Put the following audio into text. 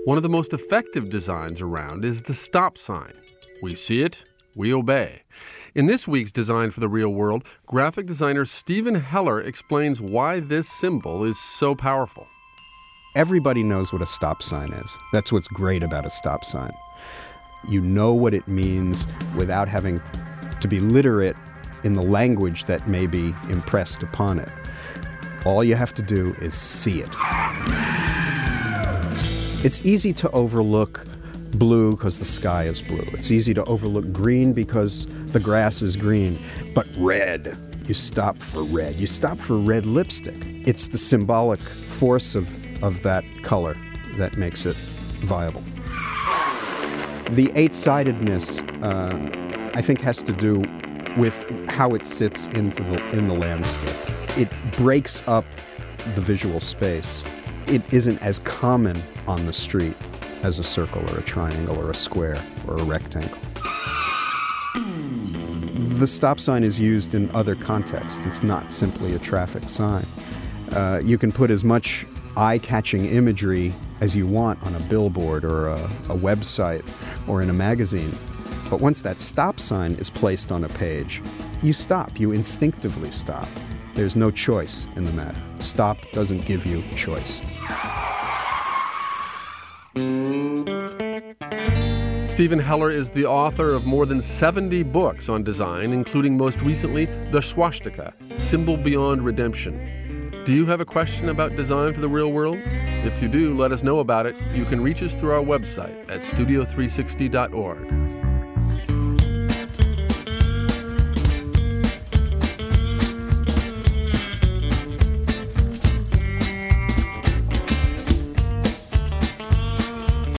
One of the most effective designs around is the stop sign. We see it, we obey. In this week's Design for the Real World, graphic designer Stephen Heller explains why this symbol is so powerful. Everybody knows what a stop sign is. That's what's great about a stop sign. You know what it means without having to be literate in the language that may be impressed upon it. All you have to do is see it. It's easy to overlook blue because the sky is blue. It's easy to overlook green because the grass is green. But red, you stop for red. You stop for red lipstick. It's the symbolic force of that color that makes it viable. The eight-sidedness, I think, has to do with how it sits in the landscape. It breaks up the visual space. It isn't as common on the street as a circle or a triangle or a square or a rectangle. The stop sign is used in other contexts. It's not simply a traffic sign. You can put as much eye-catching imagery as you want on a billboard or a website or in a magazine. But once that stop sign is placed on a page, you stop. You instinctively stop. There's no choice in the matter. Stop doesn't give you choice. Stephen Heller is the author of more than 70 books on design, including most recently The Swastika, Symbol Beyond Redemption. Do you have a question about design for the real world? If you do, let us know about it. You can reach us through our website at studio360.org.